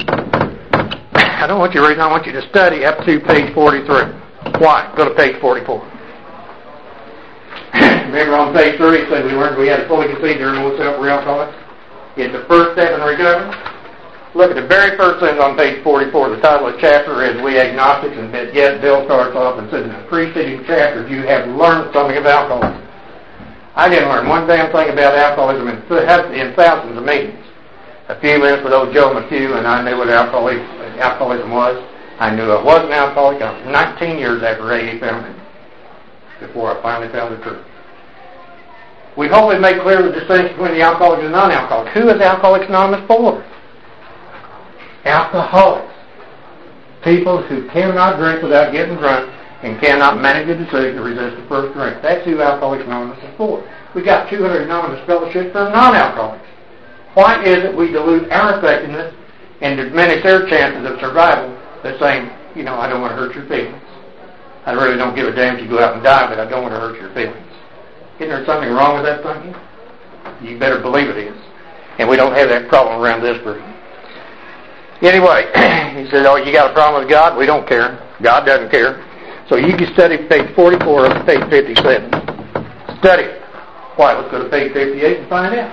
I don't want you reading. I want you to study up to page 43. Why? Go to page 44. Remember on page 30, it said we learned we had to fully concede there no self for alcoholics. It's the first step in recovery. Look at the very first sentence on page 44. The title of the chapter is We Agnostics, and yet Bill starts off and says in the preceding chapters you have learned something about alcoholism. I didn't learn one damn thing about alcoholism in thousands of meetings. A few minutes with old Joe McHugh, and I knew what alcoholism was. I knew I was an alcoholic. I was 19 years after AA found me, before I finally found the truth. We hope it made clear the distinction between the alcoholic and the non-alcoholic. Who is Alcoholics Anonymous for? Alcoholics. People who cannot drink without getting drunk and cannot manage a decision to resist the first drink. That's who Alcoholics Anonymous is for. We got 200 anonymous fellowships for non-alcoholics. Why is it we dilute our effectiveness and diminish their chances of survival by saying, you know, I don't want to hurt your feelings. I really don't give a damn if you go out and die, but I don't want to hurt your feelings. Isn't there something wrong with that thinking? You better believe it is. And we don't have that problem around this group. Anyway, he said, oh, you got a problem with God? We don't care. God doesn't care. So you can study page 44 up to page 57. Study it. Why? Let's go to page 58 and find out.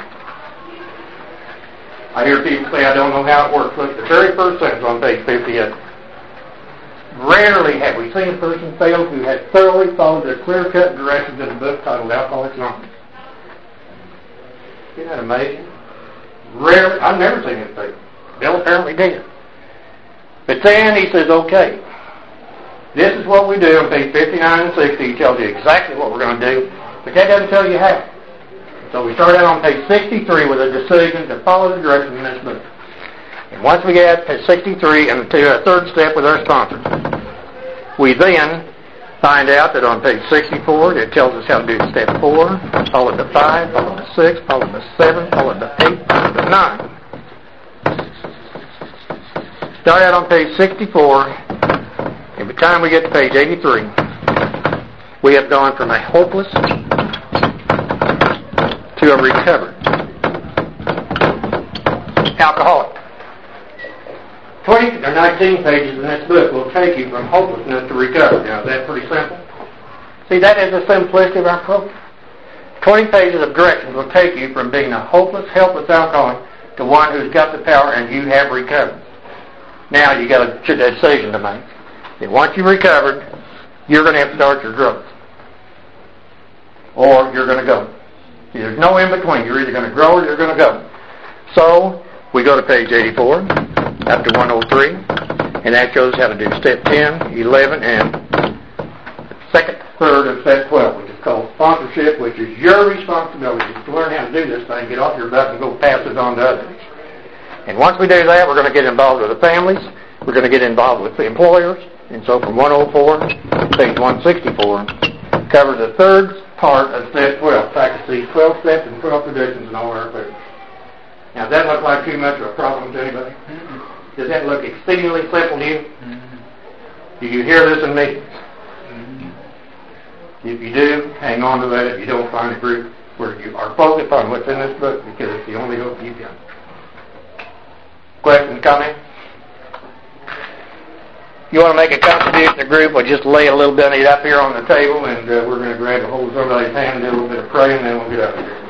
I hear people say, I don't know how it works. Look at the very first sentence on page 58. Rarely have we seen a person fail who had thoroughly followed the clear-cut directions in the book titled Alcoholics Anonymous. Isn't that amazing? Rarely. I've never seen him fail. Bill apparently did. But then he says, okay, this is what we do on page 59 and 60. He tells you exactly what we're going to do, but that doesn't tell you how. So we start out on page 63 with a decision to follow the directions in this book. And once we get to 63 and to a third step with our sponsors, we then find out that on page 64 it tells us how to do step 4, followed by 5, followed by 6, followed by 7, followed by 8, followed by 9. Start out on page 64, and by the time we get to page 83, we have gone from a hopeless to a recovered alcoholic. 20 or 19 pages in this book will take you from hopelessness to recovery. Now, is that pretty simple? See, that is the simplicity of our program. 20 pages of directions will take you from being a hopeless, helpless alcoholic to one who's got the power and you have recovered. Now you got a decision to make. And once you've recovered, you're going to have to start your growth. Or you're going to go. See, there's no in between. You're either going to grow or you're going to go. So, we go to page 84, up to 103, and that shows how to do step 10, 11, and second, third, and step 12, which is called sponsorship, which is your responsibility to learn how to do this thing, get off your butt, and go pass it on to others. And once we do that, we're going to get involved with the families, we're going to get involved with the employers, and so from 104 to page 164 covers the third part of step 12. Practice these 12 steps and 12 traditions in all our affairs. Now, does that look like too much of a problem to anybody? Mm-hmm. Does that look exceedingly simple to you? Mm-hmm. Do you hear this in meetings? Mm-hmm. If you do, hang on to that. If you don't, find a group where you are focused on what's in this book, because it's the only hope you've got. Questions, comments? You want to make a contribution to the group, or just lay a little bit of it up here on the table, and we're going to grab a hold of somebody's hand and do a little bit of praying, and then we'll get out of here.